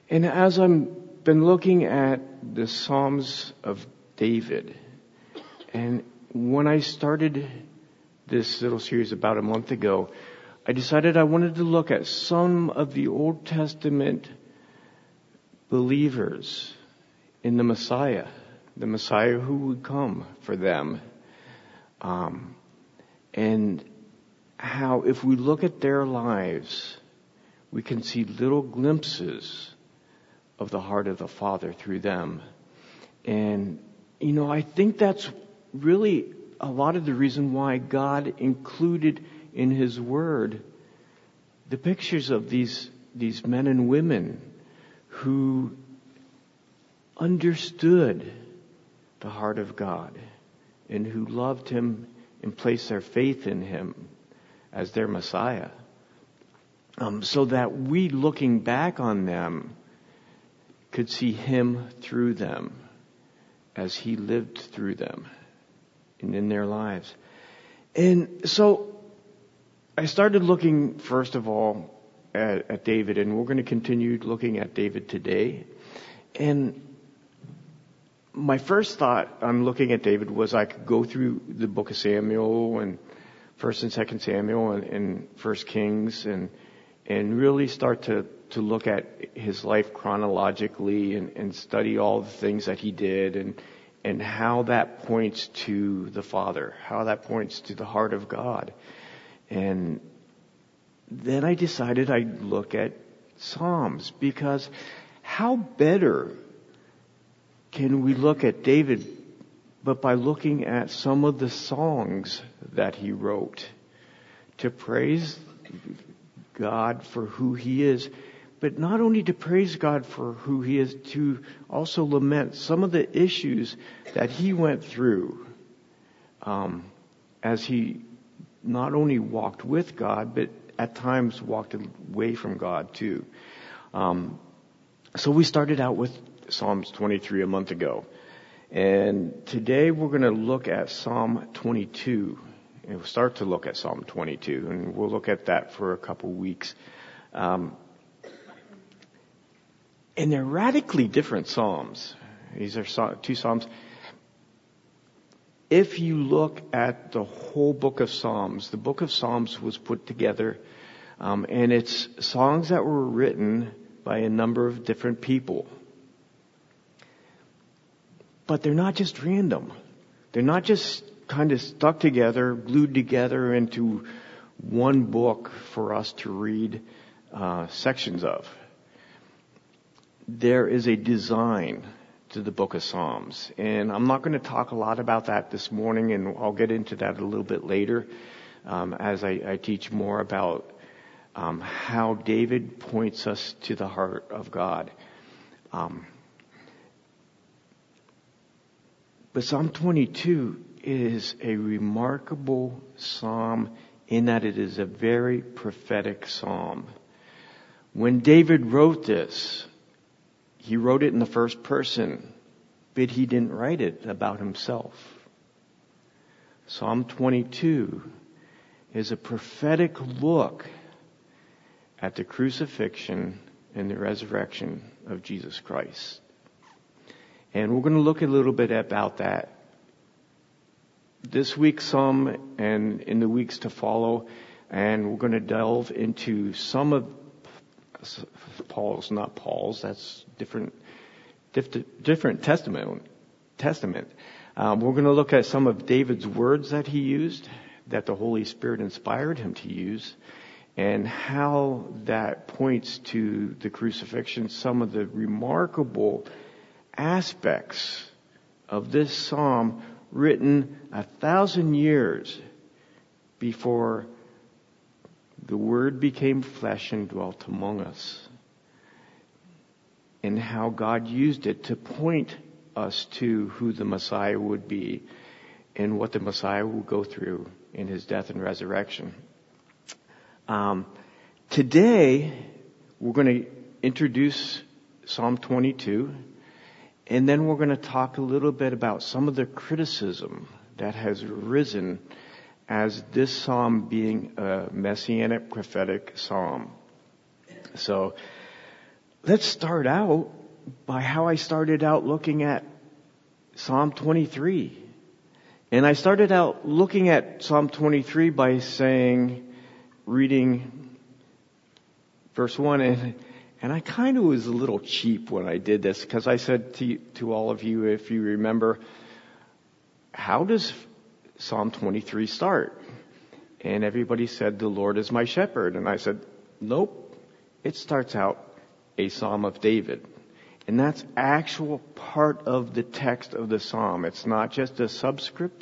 And as I've been looking at the Psalms of David, and when I started this little series about a month ago, I decided I wanted to look at some of the Old Testament believers in the Messiah who would come for them. And how if we look at their lives, we can see little glimpses of the heart of the Father through them. And, I think that's really a lot of the reason why God included in His Word the pictures of these men and women who understood the heart of God and who loved Him and placed their faith in Him as their Messiah. So that we, looking back on them, could see Him through them as He lived through them and in their lives. And so I started looking, first of all, at David, and we're going to continue looking at David today. And my first thought on looking at David was I could go through the book of Samuel and 1st and 2nd Samuel and 1st Kings and really start to look at his life chronologically and study all the things that he did and how that points to the Father, how that points to the heart of God. And then I decided I'd look at Psalms, because how better can we look at David but by looking at some of the songs that he wrote to praise God for who He is, but not only to praise God for who He is, to also lament some of the issues that he went through as he not only walked with God, but at times walked away from God too. So we started out with Psalms 23 a month ago. And today we're going to look at Psalm 22. And we'll start to look at Psalm 22, and we'll look at that for a couple weeks. And they're radically different psalms. These are two psalms. If you look at the whole book of Psalms, the book of Psalms was put together, and it's songs that were written by a number of different people. But they're not just random. They're not just kind of stuck together, glued together into one book for us to read sections of. There is a design to the book of Psalms. And I'm not going to talk a lot about that this morning, and I'll get into that a little bit later as I teach more about how David points us to the heart of God. But Psalm 22 is a remarkable psalm in that it is a very prophetic psalm. When David wrote this, he wrote it in the first person, but he didn't write it about himself. Psalm 22 is a prophetic look at the crucifixion and the resurrection of Jesus Christ. And we're going to look a little bit about that this week some and in the weeks to follow. And we're going to delve into some of Paul's, not Paul's, that's different testament. We're going to look at some of David's words that he used, that the Holy Spirit inspired him to use, and how that points to the crucifixion, some of the remarkable aspects of this psalm written 1,000 years before the Word became flesh and dwelt among us, and how God used it to point us to who the Messiah would be and what the Messiah will go through in His death and resurrection. Today, we're going to introduce Psalm 22, and then we're going to talk a little bit about some of the criticism that has arisen as this psalm being a messianic prophetic psalm. So, let's start out by how I started out looking at Psalm 23. And I started out looking at Psalm 23 by reading verse 1, and I kind of was a little cheap when I did this, because I said to all of you, if you remember, how does Psalm 23 start? And everybody said, the Lord is my shepherd. And I said, nope, it starts out a Psalm of David. And that's actual part of the text of the Psalm. It's not just a subscript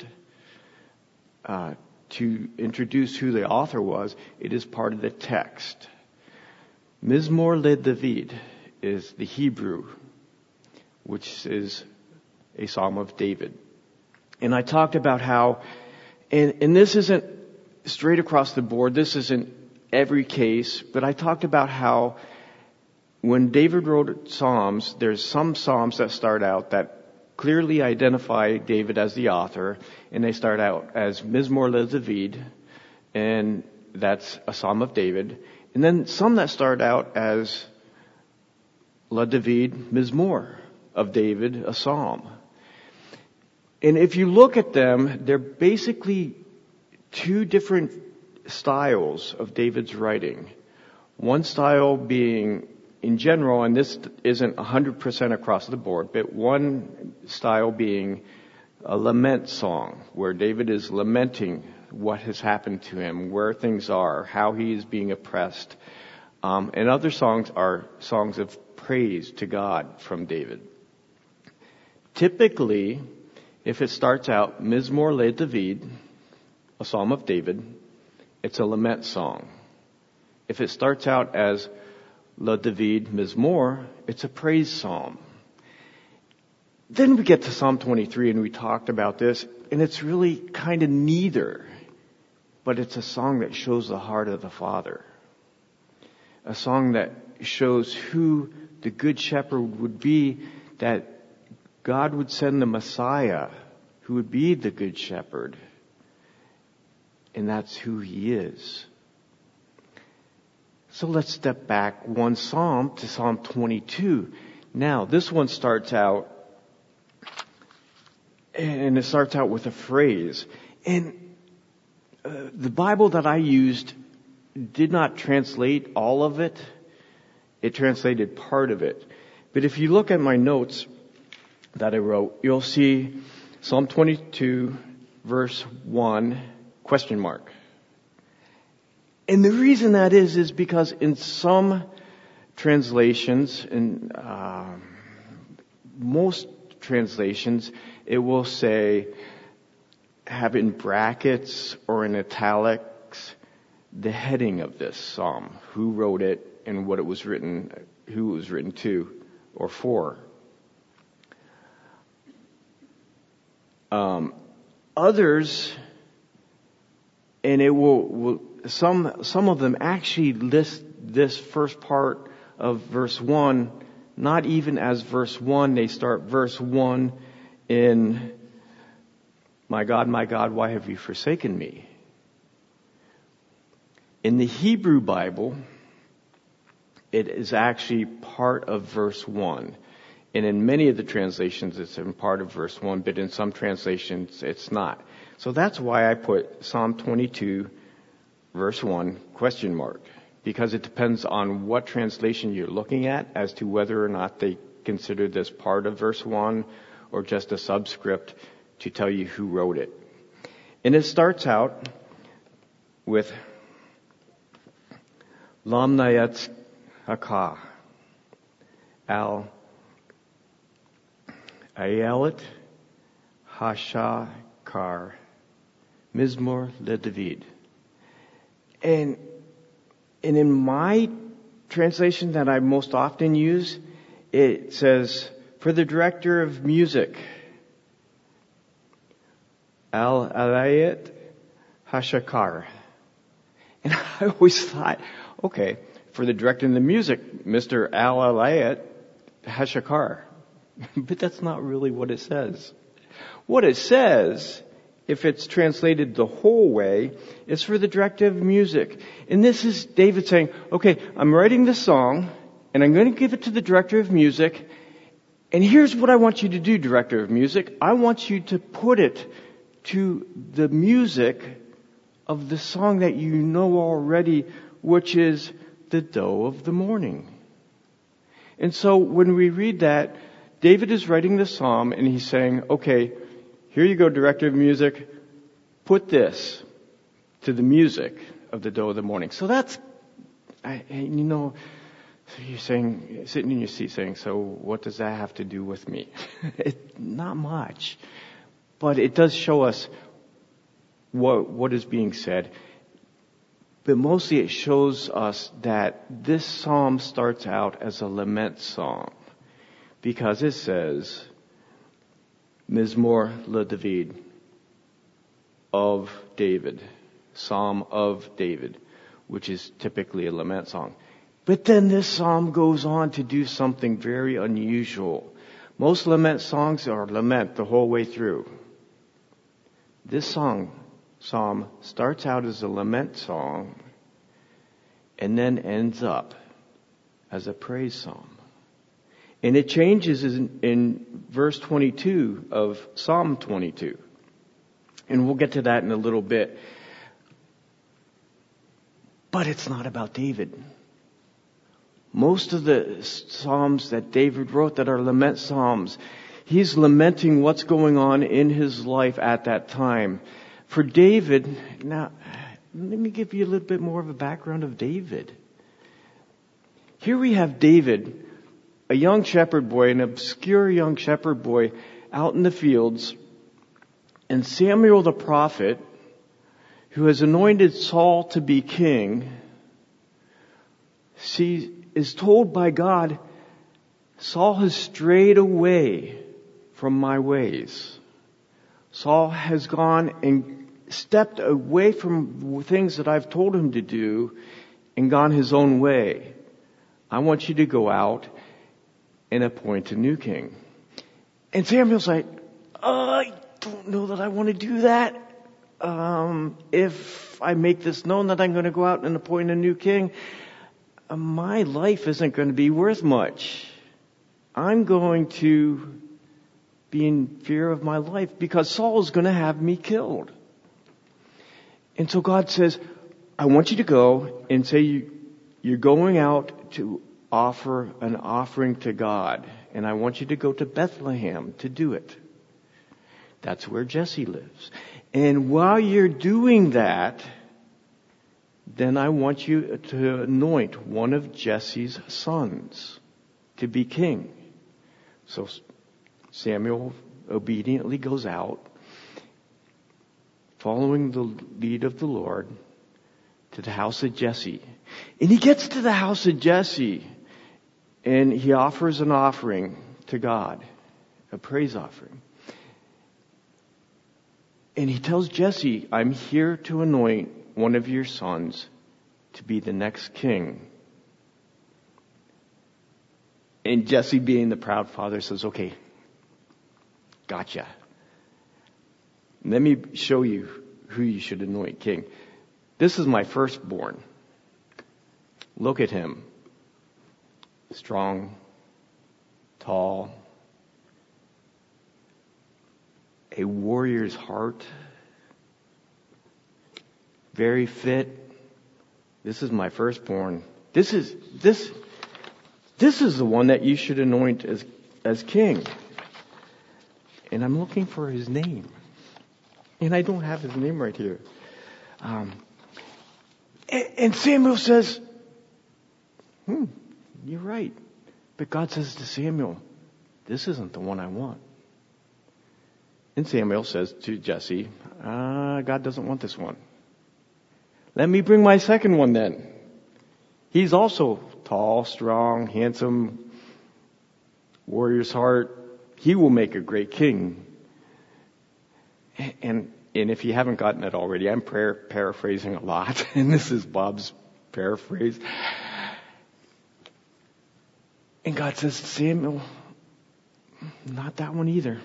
to introduce who the author was. It is part of the text. Mizmor LeDavid is the Hebrew, which is a Psalm of David. And I talked about how, and this isn't straight across the board, this isn't every case, but I talked about how when David wrote Psalms, there's some Psalms that start out that clearly identify David as the author, and they start out as Mizmor LeDavid, and that's a Psalm of David. And then some that start out as LeDavid Mizmor of David, a Psalm. And if you look at them, they're basically two different styles of David's writing. One style being, in general, and this isn't 100% across the board, but one style being a lament song, where David is lamenting what has happened to him, where things are, how he is being oppressed. And other songs are songs of praise to God from David. Typically, if it starts out Mizmor LeDavid, a Psalm of David, it's a lament song. If it starts out as LeDavid Mizmor, it's a praise psalm. Then we get to Psalm 23, and we talked about this, and it's really kind of neither, but it's a song that shows the heart of the Father. A song that shows who the Good Shepherd would be, that God would send the Messiah who would be the Good Shepherd. And that's who He is. So let's step back one Psalm to Psalm 22. Now, this one starts out, and it starts out with a phrase. And the Bible that I used did not translate all of it. It translated part of it. But if you look at my notes that I wrote, you'll see Psalm 22, verse 1, question mark. And the reason that is because in some translations, in most translations, it will say, have in brackets or in italics, the heading of this psalm, who wrote it and what it was written, who it was written to or for. Others, and it will some of them actually list this first part of verse 1, not even as verse 1. They start verse 1 in, my God, why have you forsaken me? In the Hebrew Bible, it is actually part of verse 1. And in many of the translations, it's in part of verse 1, but in some translations, it's not. So that's why I put Psalm 22, verse 1, question mark. Because it depends on what translation you're looking at as to whether or not they consider this part of verse 1 or just a subscript to tell you who wrote it. And it starts out with Lam Nayetz Hakah Al Ayelet Hashakar Mizmor LeDavid. And in my translation that I most often use, it says, for the director of music, Al Alayet Hashakar. And I always thought, okay, for the director of the music, Mr. Al Alayet Hashakar. But that's not really what it says. What it says, if it's translated the whole way, is for the director of music. And this is David saying, okay, I'm writing this song, and I'm going to give it to the director of music. And here's what I want you to do, director of music. I want you to put it to the music of the song that you know already, which is the Doe of the Morning. And so when we read that, David is writing the psalm and he's saying, okay, here you go, director of music. Put this to the music of the Doe of the Morning. So that's, so you're saying, sitting in your seat saying, so what does that have to do with me? Not much. But it does show us what is being said. But mostly it shows us that this psalm starts out as a lament psalm. Because it says, Mizmor LeDavid, of David, Psalm of David, which is typically a lament song. But then this psalm goes on to do something very unusual. Most lament songs are lament the whole way through. This psalm starts out as a lament song and then ends up as a praise psalm. And it changes in verse 22 of Psalm 22. And we'll get to that in a little bit. But it's not about David. Most of the psalms that David wrote that are lament psalms, he's lamenting what's going on in his life at that time. For David, now, let me give you a little bit more of a background of David. Here we have David, a young shepherd boy, an obscure young shepherd boy out in the fields, and Samuel the prophet, who has anointed Saul to be king, is told by God, Saul has strayed away from my ways. Saul has gone and stepped away from things that I've told him to do and gone his own way. I want you to go out and appoint a new king. And Samuel's like, I don't know that I want to do that. If I make this known that I'm going to go out and appoint a new king, my life isn't going to be worth much. I'm going to be in fear of my life because Saul is going to have me killed. And so God says, I want you to go and say you're going out to offer an offering to God. And I want you to go to Bethlehem to do it. That's where Jesse lives. And while you're doing that, then I want you to anoint one of Jesse's sons to be king. So Samuel obediently goes out, following the lead of the Lord, to the house of Jesse. And he gets to the house of Jesse, and he offers an offering to God, a praise offering. And he tells Jesse, I'm here to anoint one of your sons to be the next king. And Jesse, being the proud father, says, okay, gotcha. Let me show you who you should anoint king. This is my firstborn. Look at him. Strong, tall, a warrior's heart, very fit. This is my firstborn. This is the one that you should anoint as king. And I'm looking for his name. And I don't have his name right here. And Samuel says, you're right. But God says to Samuel, this isn't the one I want. And Samuel says to Jesse, God doesn't want this one. Let me bring my second one then. He's also tall, strong, handsome, warrior's heart. He will make a great king. And if you haven't gotten it already, I'm paraphrasing a lot. And this is Bob's paraphrase. And God says to Samuel, not that one either.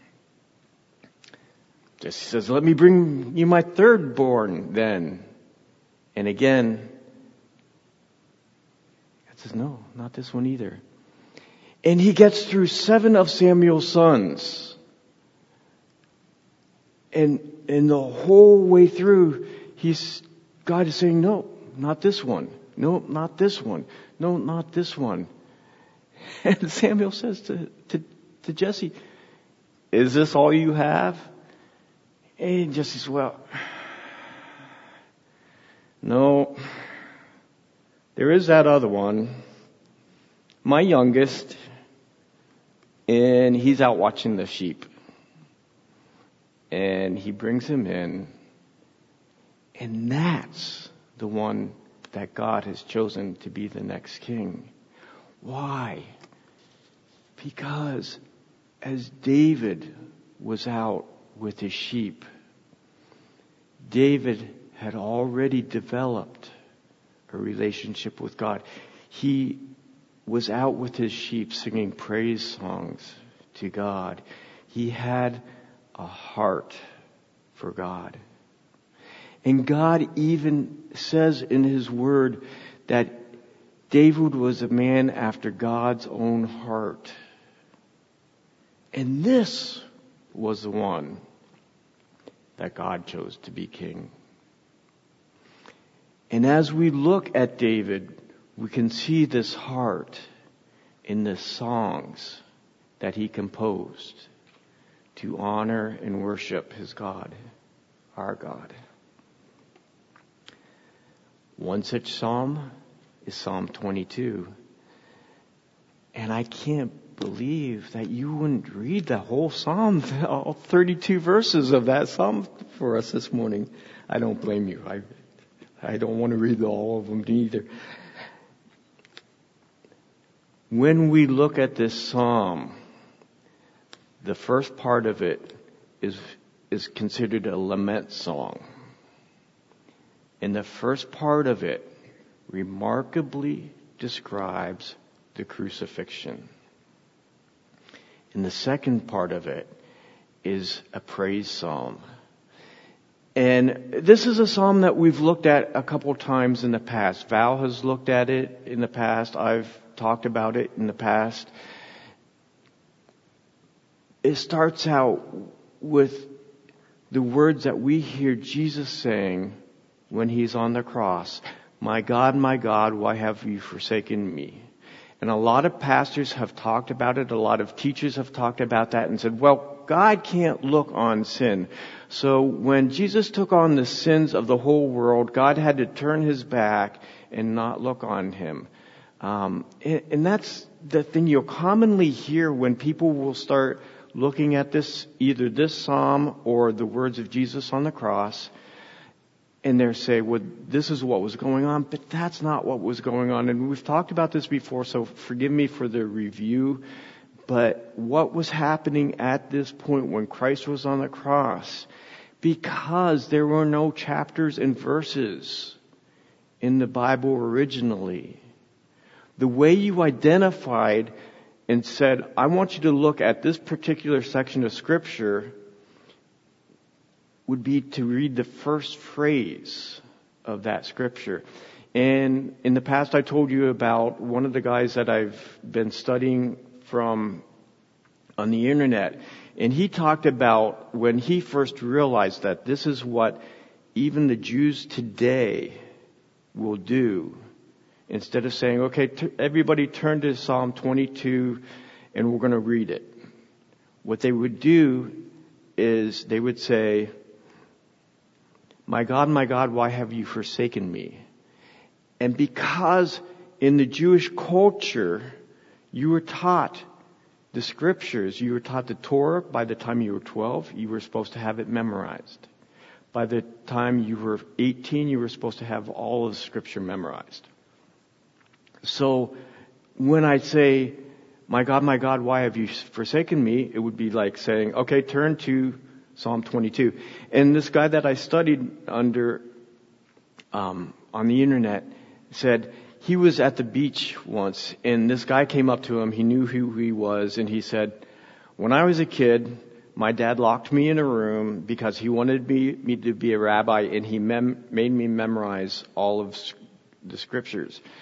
Jesse says, let me bring you my thirdborn then. And again, says, no, not this one either. And he gets through 7 of Samuel's sons. And the whole way through, God is saying, no, not this one. No, not this one. No, not this one. And Samuel says to Jesse, is this all you have? And Jesse says, well, no, there is that other one, my youngest, and he's out watching the sheep. And he brings him in, and that's the one that God has chosen to be the next king. Why? Because as David was out with his sheep, David had already developed a relationship with God. He was out with his sheep singing praise songs to God. He had a heart for God. And God even says in His Word that David was a man after God's own heart. And this was the one that God chose to be king. And as we look at David, we can see this heart in the songs that he composed to honor and worship his God, our God. One such psalm is Psalm 22. And I can't believe that you wouldn't read the whole psalm, all 32 verses of that psalm for us this morning. I don't blame you. I don't want to read all of them either. When we look at this psalm, the first part of it is considered a lament song. And the first part of it remarkably describes the crucifixion. And the second part of it is a praise psalm. And this is a psalm that we've looked at a couple times in the past. Val has looked at it in the past. I've talked about it in the past. It starts out with the words that we hear Jesus saying when He's on the cross. My God, why have you forsaken me? And a lot of pastors have talked about it. A lot of teachers have talked about that and said, well, God can't look on sin. So when Jesus took on the sins of the whole world, God had to turn His back and not look on Him. And that's the thing you'll commonly hear when people will start looking at this, either this psalm or the words of Jesus on the cross, and they say, well, this is what was going on, but that's not what was going on. And we've talked about this before, so forgive me for the review. But what was happening at this point when Christ was on the cross? Because there were no chapters and verses in the Bible originally. The way you identified and said, I want you to look at this particular section of Scripture would be to read the first phrase of that Scripture. And in the past I told you about one of the guys that I've been studying from on the internet. And he talked about when he first realized that this is what even the Jews today will do. Instead of saying, okay, everybody turn to Psalm 22 and we're going to read it. What they would do is they would say, my God, why have you forsaken me? And because in the Jewish culture, you were taught the Scriptures, you were taught the Torah by the time you were 12, you were supposed to have it memorized. By the time you were 18, you were supposed to have all of the Scripture memorized. So when I say, my God, why have you forsaken me? It would be like saying, okay, turn to Psalm 22. And this guy that I studied under on the internet said he was at the beach once, and this guy came up to him. He knew who he was, and he said, when I was a kid, my dad locked me in a room because he wanted me to be a rabbi, and he made me memorize all of the Scriptures.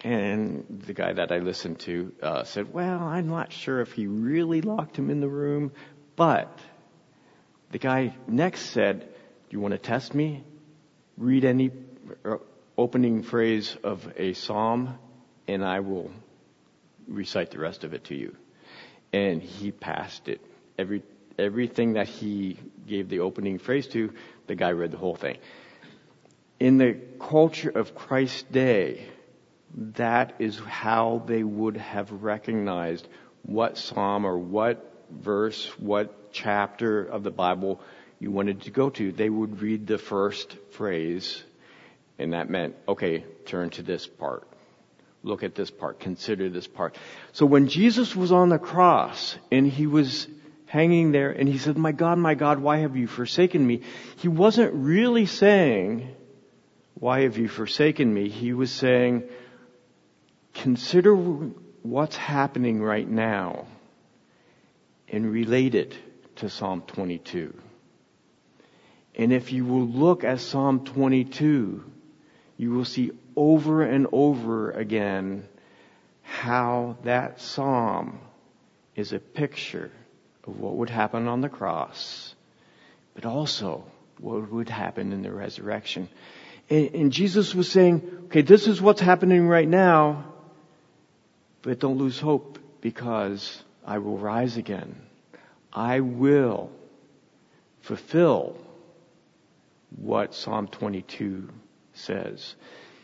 And the guy that I listened to said, well, I'm not sure if he really locked him in the room. But the guy next said, do you want to test me? Read any opening phrase of a psalm, and I will recite the rest of it to you. And he passed it. Everything that he gave the opening phrase to, the guy read the whole thing. In the culture of Christ's day, that is how they would have recognized what psalm or what verse, what chapter of the Bible you wanted to go to. They would read the first phrase, and that meant, okay, turn to this part. Look at this part. Consider this part. So when Jesus was on the cross and he was hanging there and he said, my God, why have you forsaken me? He wasn't really saying, why have you forsaken me? He was saying, consider what's happening right now and relate it to Psalm 22. And if you will look at Psalm 22, you will see over and over again how that psalm is a picture of what would happen on the cross, but also what would happen in the resurrection. And Jesus was saying, okay, this is what's happening right now, but don't lose hope because I will rise again. I will fulfill what Psalm 22 says.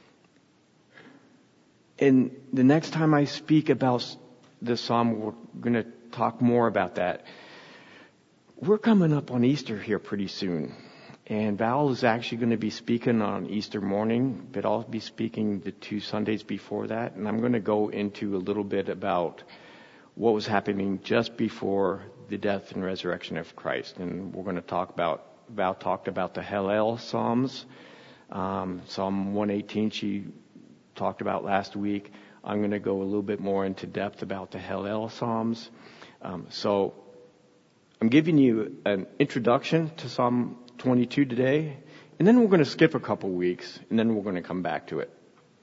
And the next time I speak about this psalm, we're going to talk more about that. We're coming up on Easter here pretty soon. And Val is actually going to be speaking on Easter morning, but I'll be speaking the 2 Sundays before that. And I'm going to go into a little bit about what was happening just before the death and resurrection of Christ. And we're going to talk about, Val talked about the Hallel Psalms. Psalm 118 she talked about last week. I'm going to go a little bit more into depth about the Hallel Psalms. So I'm giving you an introduction to Psalm 22 today, and then we're going to skip a couple weeks, and then we're going to come back to it.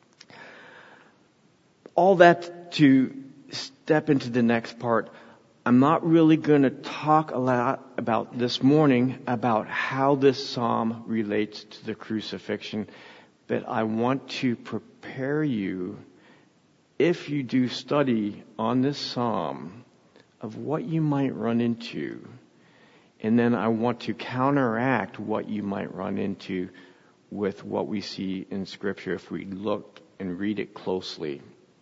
All that to step into the next part. I'm not really going to talk a lot about this morning about how this psalm relates to the crucifixion, but I want to prepare you, if you do study on this psalm, of what you might run into. And then I want to counteract what you might run into with what we see in Scripture if we look and read it closely.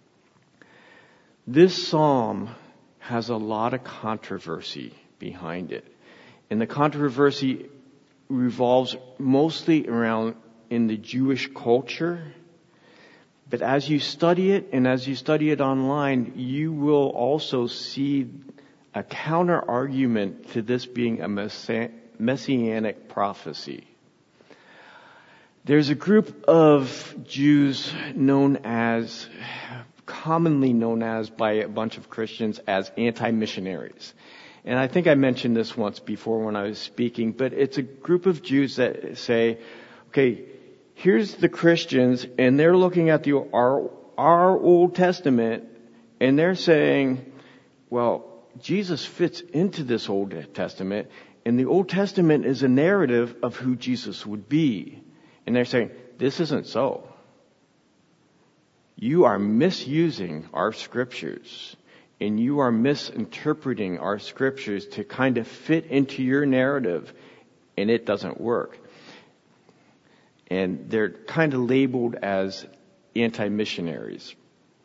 This psalm has a lot of controversy behind it. And the controversy revolves mostly around in the Jewish culture. But as you study it and as you study it online, you will also see a counter argument to this being a messianic prophecy. There's a group of Jews commonly known as by a bunch of Christians as anti-missionaries. And I think I mentioned this once before when I was speaking, but it's a group of Jews that say, okay, here's the Christians, and they're looking at our Old Testament, and they're saying, well, Jesus fits into this Old Testament, and the Old Testament is a narrative of who Jesus would be. And they're saying, this isn't so. You are misusing our scriptures, and you are misinterpreting our scriptures to kind of fit into your narrative, and it doesn't work. And they're kind of labeled as anti-missionaries.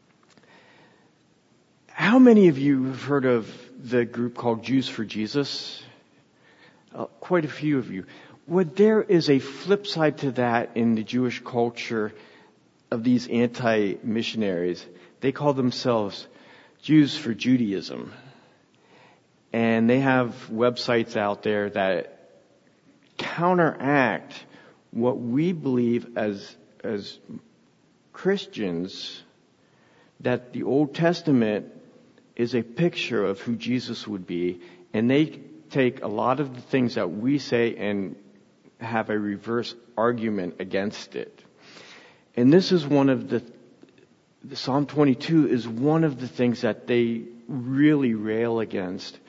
How many of you have heard of the group called Jews for Jesus? Quite a few of you. Well, there is a flip side to that in the Jewish culture of these anti-missionaries. They call themselves Jews for Judaism. And they have websites out there that counteract what we believe as Christians, that the Old Testament is a picture of who Jesus would be, and they take a lot of the things that we say and have a reverse argument against it. And this is one of the the Psalm 22 is one of the things that they really rail against,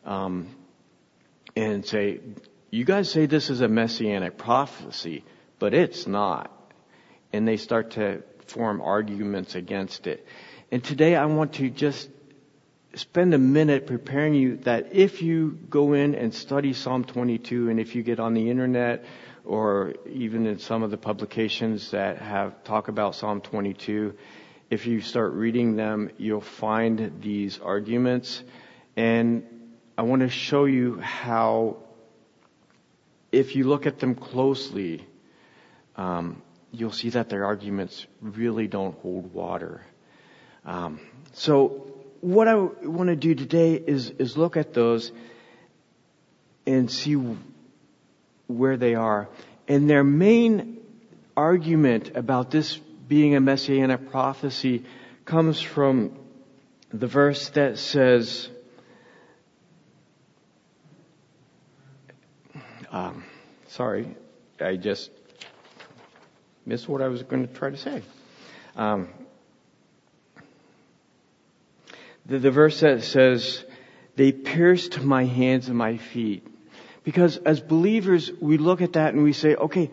and say, you guys say this is a messianic prophecy, but it's not. And they start to form arguments against it. And today I want to just spend a minute preparing you that if you go in and study Psalm 22, and if you get on the internet or even in some of the publications that have talk about Psalm 22, if you start reading them, you'll find these arguments. And I want to show you how, if you look at them closely, you'll see that their arguments really don't hold water. So what I want to do today is look at those and see where they are. And their main argument about this being a messianic prophecy comes from the verse that says, sorry, I just missed what I was going to try to say. The verse that says, they pierced my hands and my feet. Because as believers, we look at that and we say, okay,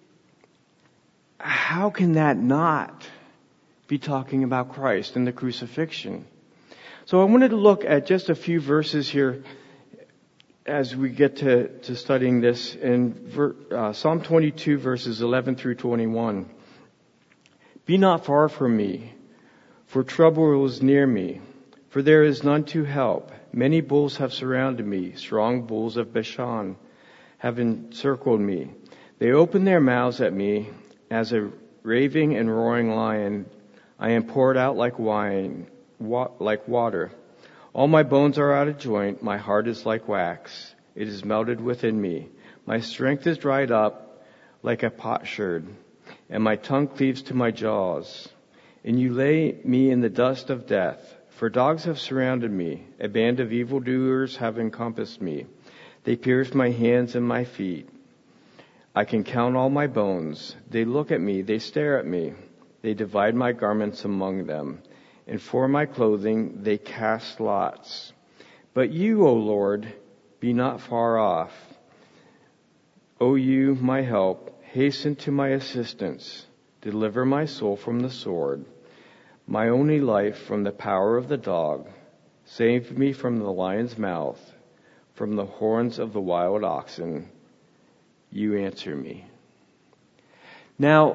how can that not be talking about Christ and the crucifixion? So I wanted to look at just a few verses here as we get to studying this in Psalm 22 verses 11 through 21. Be not far from me, for trouble is near me, for there is none to help. Many bulls have surrounded me, strong bulls of Bashan have encircled me. They open their mouths at me as a raving and roaring lion. I am poured out like wine, like water. All my bones are out of joint. My heart is like wax. It is melted within me. My strength is dried up like a potsherd, and my tongue cleaves to my jaws. And you lay me in the dust of death. For dogs have surrounded me. A band of evildoers have encompassed me. They pierced my hands and my feet. I can count all my bones. They look at me. They stare at me. They divide my garments among them. And for my clothing they cast lots. But you, O Lord, be not far off. O you, my help, hasten to my assistance. Deliver my soul from the sword, my only life from the power of the dog. Save me from the lion's mouth, from the horns of the wild oxen. You answer me. Now,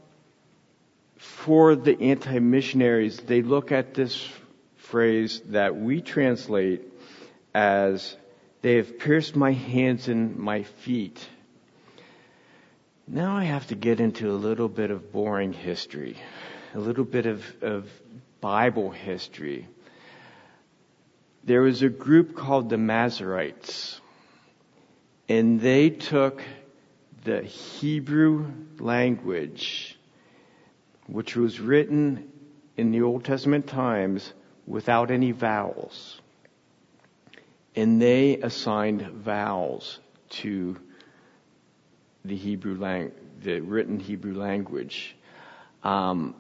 for the anti-missionaries, they look at this phrase that we translate as, they have pierced my hands and my feet. Now I have to get into a little bit of boring history, a little bit of Bible history. There was a group called the Masoretes, and they took the Hebrew language, which was written in the Old Testament times without any vowels. And they assigned vowels to the the written Hebrew language. And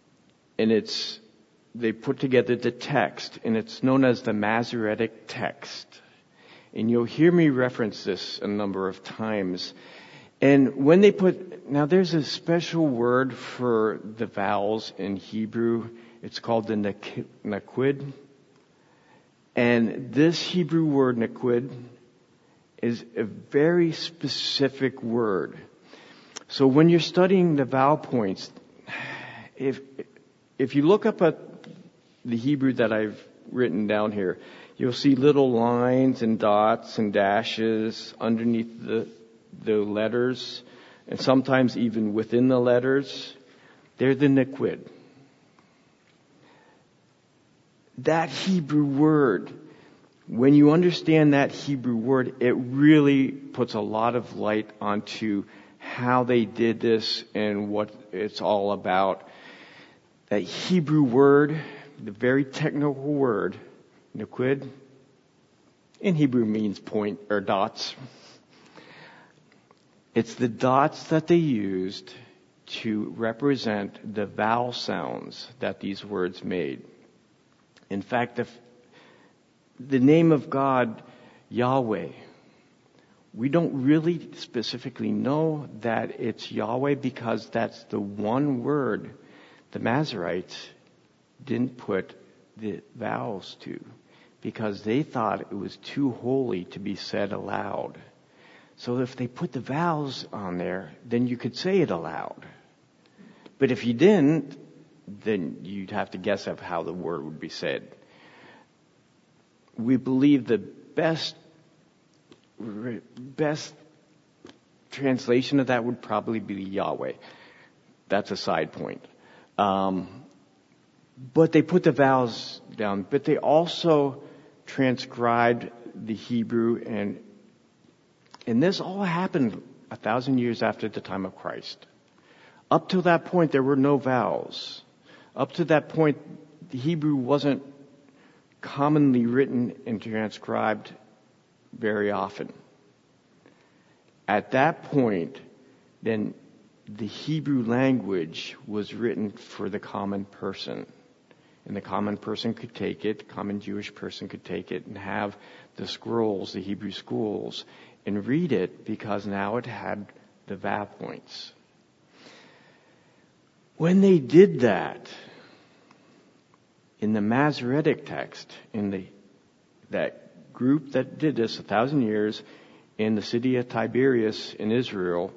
they put together the text, and it's known as the Masoretic text. And you'll hear me reference this a number of times. And when they now there's a special word for the vowels in Hebrew. It's called the naquid. And this Hebrew word naquid is a very specific word. So when you're studying the vowel points, if you look up at the Hebrew that I've written down here, you'll see little lines and dots and dashes underneath the letters, and sometimes even within the letters. They're the naquid. That Hebrew word, when you understand that Hebrew word, it really puts a lot of light onto how they did this and what it's all about. That Hebrew word, the very technical word, naquid, in Hebrew means point or dots. It's the dots that they used to represent the vowel sounds that these words made. In fact, the name of God, Yahweh, we don't really specifically know that it's Yahweh because that's the one word the Masoretes didn't put the vowels to, because they thought it was too holy to be said aloud. So if they put the vowels on there, then you could say it aloud. But if you didn't, then you'd have to guess up how the word would be said. We believe the best translation of that would probably be Yahweh. That's a side point. But they put the vowels down. But they also transcribed the Hebrew, and this all happened 1,000 years after the time of Christ. Up to that point, there were no vowels. Up to that point, the Hebrew wasn't commonly written and transcribed very often. At that point, then the Hebrew language was written for the common person. And the common person could take it, the common Jewish person could take it and have the scrolls, the Hebrew scrolls, and read it because now it had the vowel points. When they did that, in the Masoretic text, that group that did this 1,000 years in the city of Tiberias in Israel,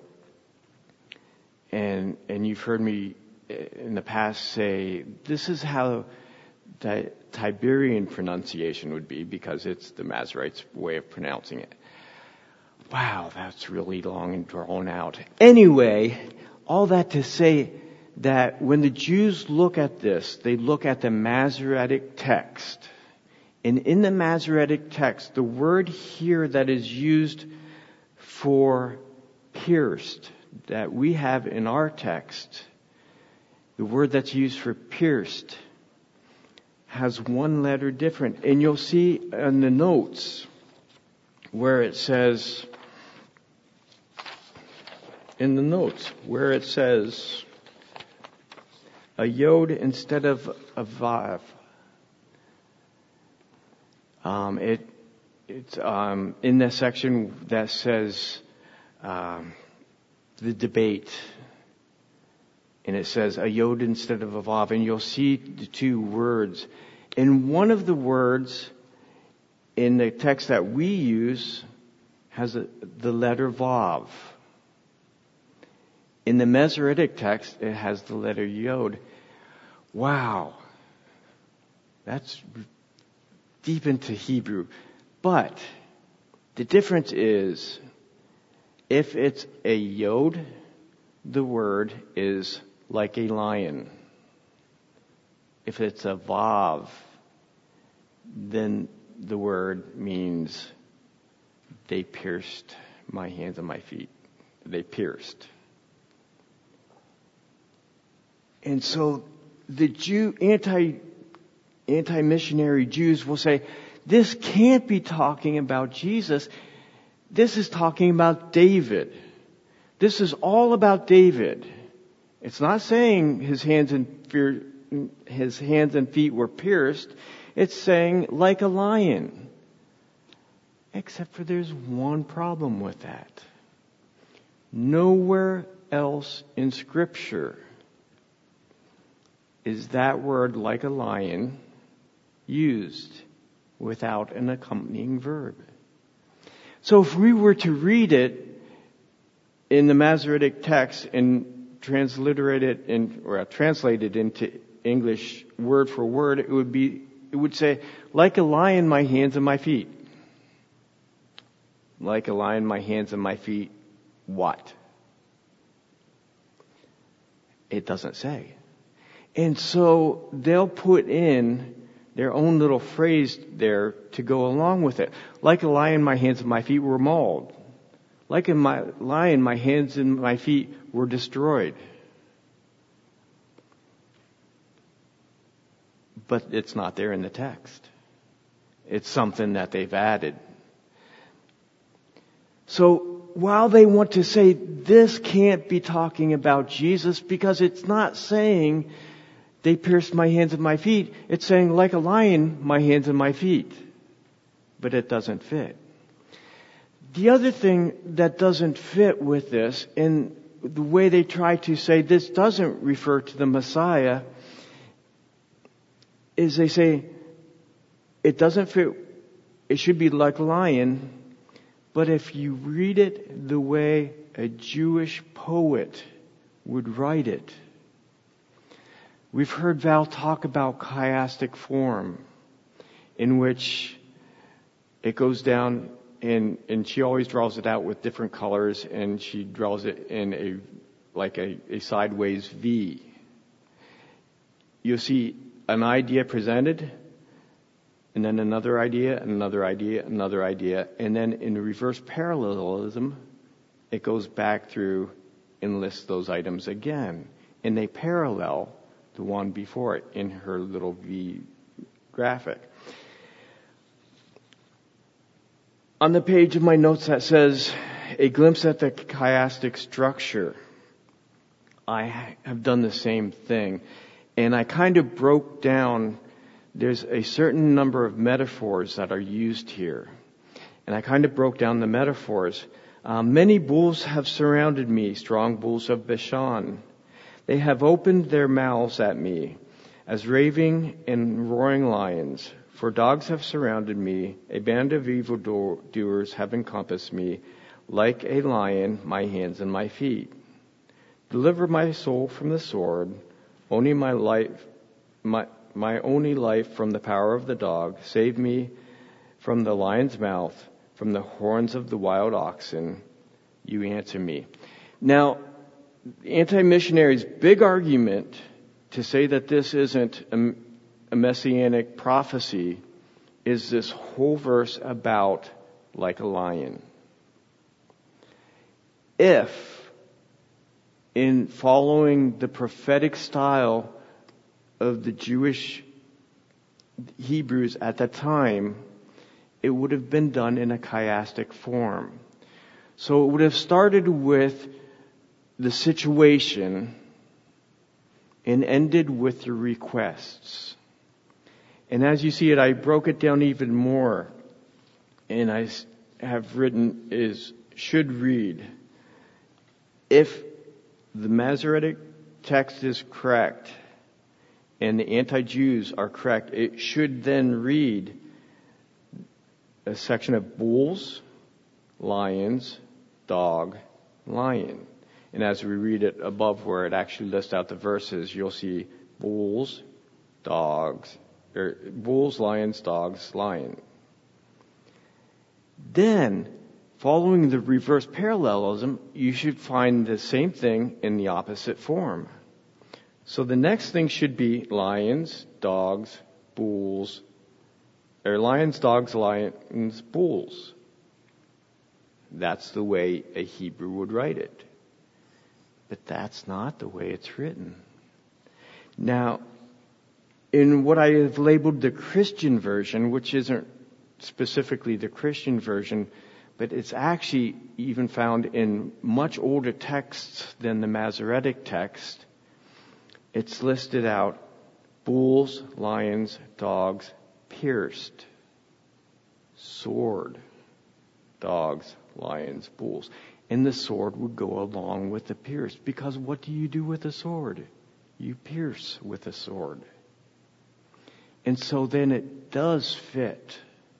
and you've heard me in the past say, this is how the Tiberian pronunciation would be because it's the Masoretes' way of pronouncing it. Wow, that's really long and drawn out. Anyway, all that to say that when the Jews look at this, they look at the Masoretic text. And in the Masoretic text, the word here that is used for pierced, that we have in our text, the word that's used for pierced, has one letter different. And you'll see in the notes where it says, a yod instead of a vav. It's in the section that says the debate, and it says a yod instead of a vav, and you'll see the two words. And one of the words in the text that we use has the letter vav. In the Masoretic text, it has the letter yod. Wow. That's deep into Hebrew. But the difference is, if it's a yod, the word is like a lion. If it's a vav, then the word means they pierced my hands and my feet. They pierced. And so the anti-missionary Jews will say, this can't be talking about Jesus. This is talking about David. This is all about David. It's not saying his hands and feet were pierced. It's saying like a lion. Except for there's one problem with that. Nowhere else in Scripture is that word like a lion used without an accompanying verb. So if we were to read it in the Masoretic text and transliterate it or translate it into English word for word, it would say, like a lion, my hands and my feet. Like a lion, my hands and my feet, what? It doesn't say. And so they'll put in their own little phrase there to go along with it. Like a lion, my hands and my feet were mauled. Like a lion, my hands and my feet were destroyed. But it's not there in the text. It's something that they've added. So while they want to say this can't be talking about Jesus because it's not saying they pierced my hands and my feet, it's saying like a lion, my hands and my feet. But it doesn't fit. The other thing that doesn't fit with this, and the way they try to say this doesn't refer to the Messiah, is they say it doesn't fit, it should be like a lion, but if you read it the way a Jewish poet would write it. We've heard Val talk about chiastic form, in which it goes down and she always draws it out with different colors, and she draws it in a sideways V. You'll see an idea presented, and then another idea, and another idea, another idea, and then in reverse parallelism, it goes back through and lists those items again, and they parallel the one before it in her little V graphic. On the page of my notes that says, a glimpse at the chiastic structure, I have done the same thing. And I kind of broke down, there's a certain number of metaphors that are used here. And I kind of broke down the metaphors. Many bulls have surrounded me, strong bulls of Bashan. They have opened their mouths at me as raving and roaring lions. For dogs have surrounded me, a band of evildoers have encompassed me, like a lion, my hands and my feet. Deliver my soul from the sword, only my only life from the power of the dog. Save me from the lion's mouth, from the horns of the wild oxen. You answer me. Now, anti-missionaries' big argument to say that this isn't a messianic prophecy is this whole verse about like a lion. If, in following the prophetic style of the Jewish Hebrews at that time, it would have been done in a chiastic form. So it would have started with the situation and ended with your requests. And as you see it, I broke it down even more. And I have written should read. If the Masoretic text is correct and the anti-Jews are correct, it should then read a section of bulls, lions, dog, lion. And as we read it above where it actually lists out the verses, you'll see bulls, lions, dogs, lion. Then, following the reverse parallelism, you should find the same thing in the opposite form. So the next thing should be lions, dogs, bulls, or lions, dogs, lions, bulls. That's the way a Hebrew would write it. But that's not the way it's written. Now, in what I have labeled the Christian version, which isn't specifically the Christian version, but it's actually even found in much older texts than the Masoretic text, it's listed out bulls, lions, dogs, pierced, sword, dogs, lions, bulls. And the sword would go along with the pierced. Because what do you do with a sword? You pierce with a sword. And so then it does fit.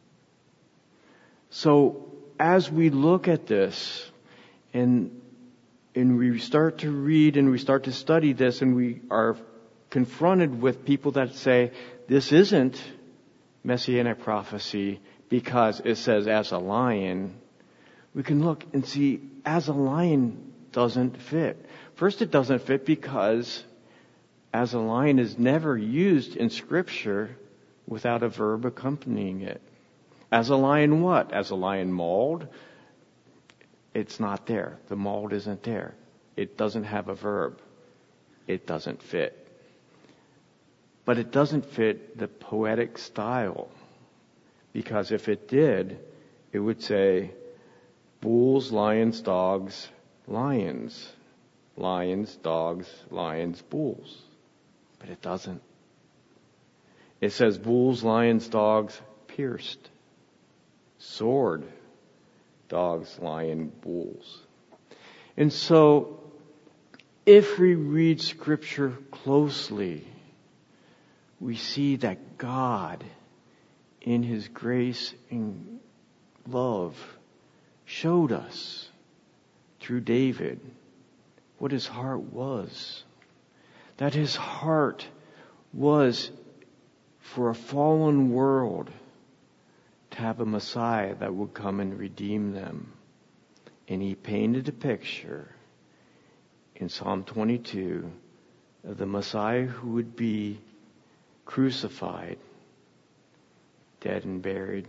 So as we look at this and we start to read and we start to study this and we are confronted with people that say this isn't messianic prophecy because it says as a lion, we can look and see as a lion doesn't fit. First, it doesn't fit because as a lion is never used in Scripture without a verb accompanying it. As a lion what? As a lion mauled? It's not there. The mauled isn't there. It doesn't have a verb. It doesn't fit. But it doesn't fit the poetic style. Because if it did, it would say, bulls, lions, dogs, lions. Lions, dogs, lions, bulls. But it doesn't. It says bulls, lions, dogs, pierced. Sword, dogs, lion, bulls. And so, if we read Scripture closely, we see that God, in His grace and love, showed us through David what his heart was. That his heart was for a fallen world to have a Messiah that would come and redeem them. And he painted a picture in Psalm 22 of the Messiah who would be crucified, dead and buried.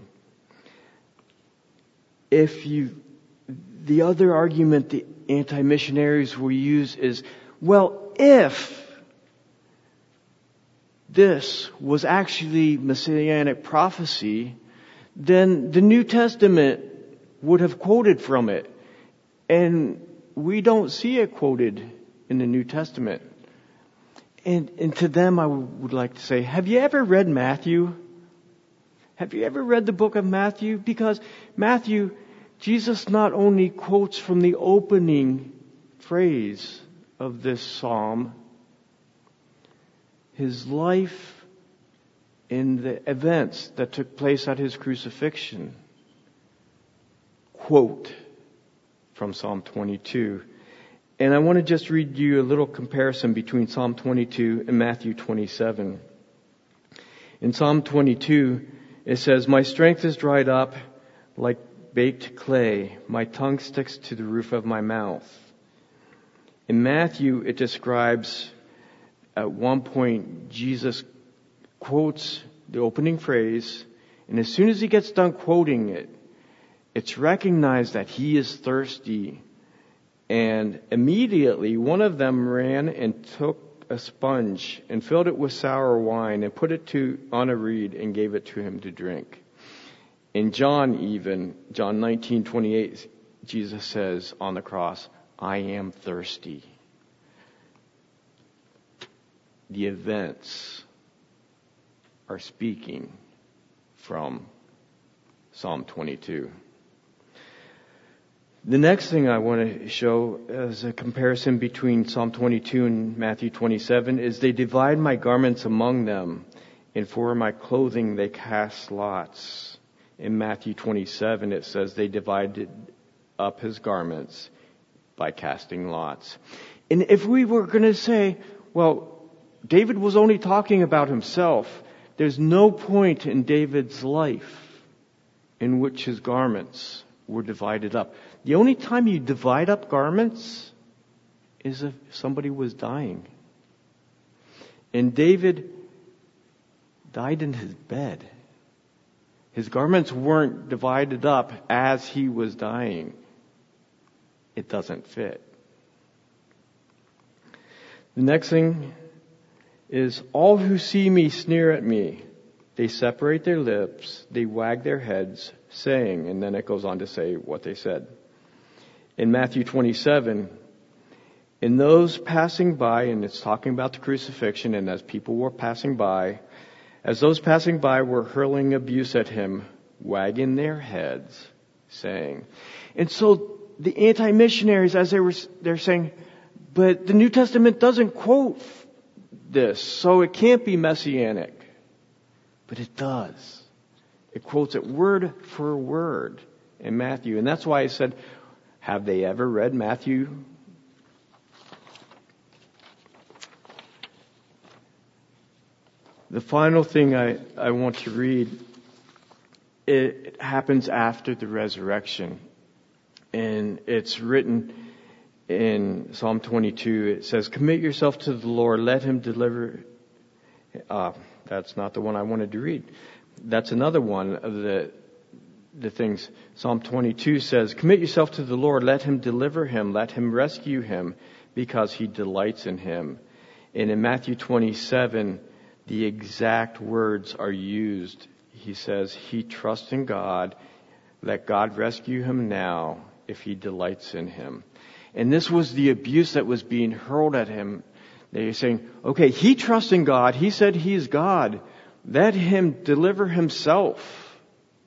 The other argument the anti-missionaries will use is, well, if this was actually messianic prophecy, then the New Testament would have quoted from it. And we don't see it quoted in the New Testament. And to them I would like to say, have you ever read Matthew? Have you ever read the book of Matthew? Because Matthew, Jesus not only quotes from the opening phrase of this psalm, his life and the events that took place at his crucifixion quote from Psalm 22. And I want to just read you a little comparison between Psalm 22 and Matthew 27. In Psalm 22, it says, "My strength is dried up like baked clay. My tongue sticks to the roof of my mouth." In Matthew, it describes at one point Jesus quotes the opening phrase, and as soon as he gets done quoting it, it's recognized that he is thirsty. And immediately one of them ran and took a sponge and filled it with sour wine and put it on a reed and gave it to him to drink. In John 19:28, Jesus says on the cross, "I am thirsty." The events are speaking from Psalm 22. The next thing I want to show as a comparison between Psalm 22 and Matthew 27 is they divide my garments among them, and for my clothing they cast lots. In Matthew 27 it says they divided up his garments by casting lots. And if we were going to say, well, David was only talking about himself, there's no point in David's life in which his garments were divided up. The only time you divide up garments is if somebody was dying. And David died in his bed. His garments weren't divided up as he was dying. It doesn't fit. The next thing is, all who see me sneer at me. They separate their lips, they wag their heads, saying, and then it goes on to say what they said. In Matthew 27, in those passing by, and it's talking about the crucifixion, and as people were passing by, as those passing by were hurling abuse at him, wagging their heads, saying. And so the anti-missionaries, as they're saying, but the New Testament doesn't quote this, so it can't be messianic. But it does. It quotes it word for word in Matthew. And that's why I said, have they ever read Matthew? The final thing I want to read, it happens after the resurrection. And it's written in Psalm 22. It says, "Commit yourself to the Lord, let him deliver." That's not the one I wanted to read. That's another one of the things. Psalm 22 says, "Commit yourself to the Lord, let him deliver him, let him rescue him, because he delights in him." And in Matthew 27, the exact words are used. He says, he trusts in God, let God rescue him now. if he delights in him. And this was the abuse that was being hurled at him. They were saying, okay, he trusts in God. He said he is God. Let him deliver himself.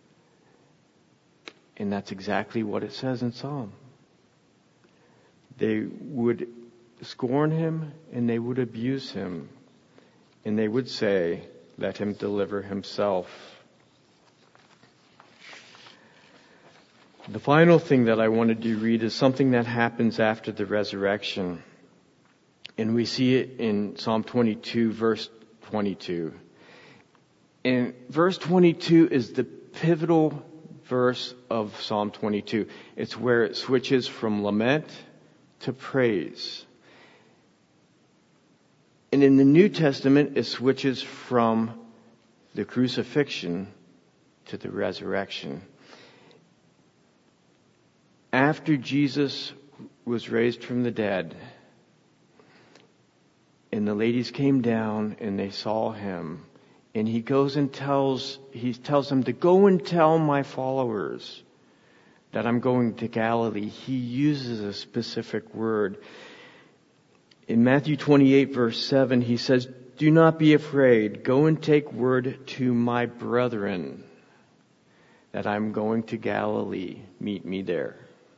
And that's exactly what it says in Psalm. They would scorn him and they would abuse him. And they would say, let him deliver himself. The final thing that I wanted to read is something that happens after the resurrection. And we see it in Psalm 22, verse 22. And verse 22 is the pivotal verse of Psalm 22. It's where it switches from lament to praise. And in the New Testament, it switches from the crucifixion to the resurrection. After Jesus was raised from the dead, and the ladies came down and they saw him, and he goes and tells them to go and tell my followers that I'm going to Galilee. He uses a specific word. In Matthew 28, verse 7, he says, do not be afraid. Go and take word to my brethren that I'm going to Galilee. Meet me there.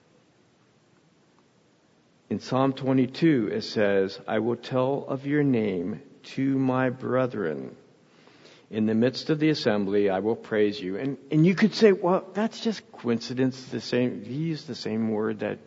In Psalm 22, it says, I will tell of your name to my brethren. In the midst of the assembly, I will praise you. And you could say, well, that's just coincidence. He used the same word. That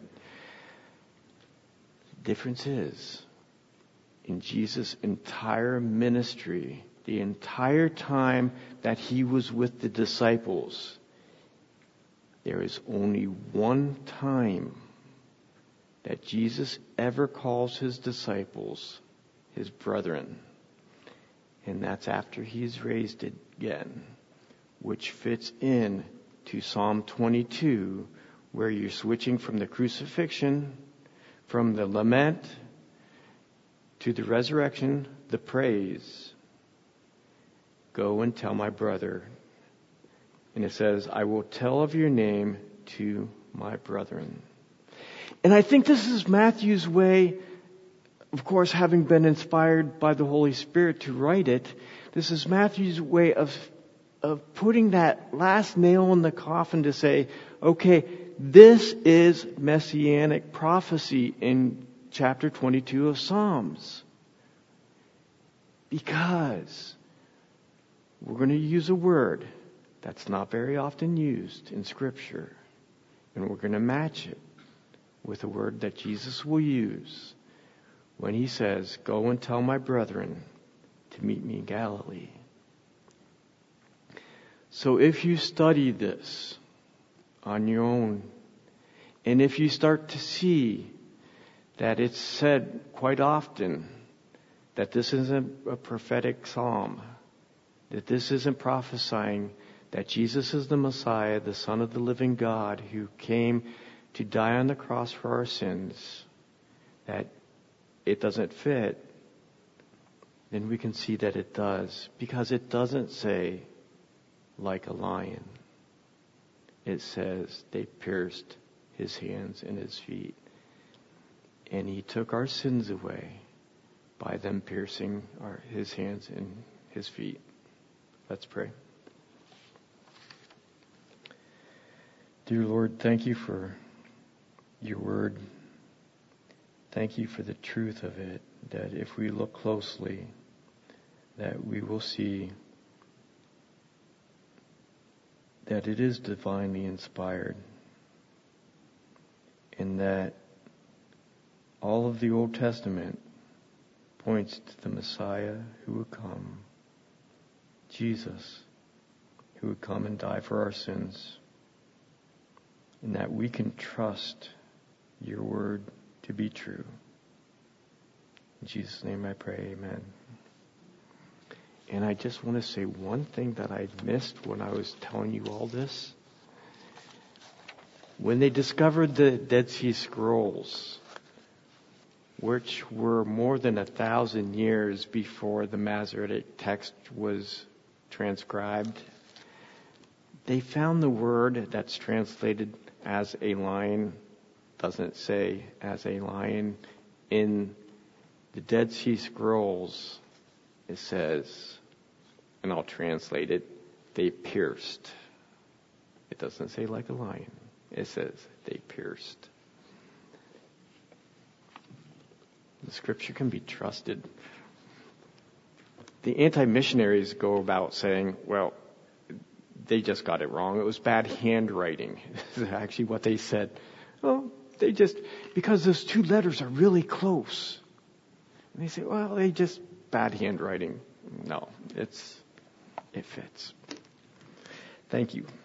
the difference is, in Jesus' entire ministry, the entire time that he was with the disciples, there is only one time that Jesus ever calls his disciples his brethren. And that's after he's raised again, which fits in to Psalm 22, where you're switching from the crucifixion, from the lament, to the resurrection, the praise. Go and tell my brother. And it says, I will tell of your name to my brethren. And I think this is Matthew's way, of course, having been inspired by the Holy Spirit to write it. This is Matthew's way of putting that last nail in the coffin to say, okay, this is messianic prophecy in chapter 22 of Psalms. Because we're going to use a word that's not very often used in Scripture. And we're going to match it with a word that Jesus will use when he says, go and tell my brethren to meet me in Galilee. So if you study this on your own, and if you start to see that it's said quite often that this isn't a prophetic psalm, that this isn't prophesying that Jesus is the Messiah, the Son of the living God, who came to die on the cross for our sins, that it doesn't fit, then we can see that it does. Because it doesn't say, like a lion. It says, they pierced his hands and his feet. And he took our sins away by them piercing his hands and his feet. Let's pray. Dear Lord, thank you for your word. Thank you for the truth of it, that if we look closely, that we will see that it is divinely inspired, and that all of the Old Testament points to the Messiah who would come, Jesus, who would come and die for our sins, and that we can trust your word to be true. In Jesus' name I pray, amen. And I just want to say one thing that I missed when I was telling you all this. When they discovered the Dead Sea Scrolls, which were more than 1,000 years before the Masoretic text was transcribed, they found the word that's translated as a lion. Doesn't say as a lion. In the Dead Sea Scrolls, it says, and I'll translate it, they pierced. It doesn't say like a lion. It says they pierced. The scripture can be trusted. The anti-missionaries go about saying, well, they just got it wrong. It was bad handwriting. This is actually what they said. Oh, because those two letters are really close. And they say, well, they just bad handwriting. No, it fits. Thank you.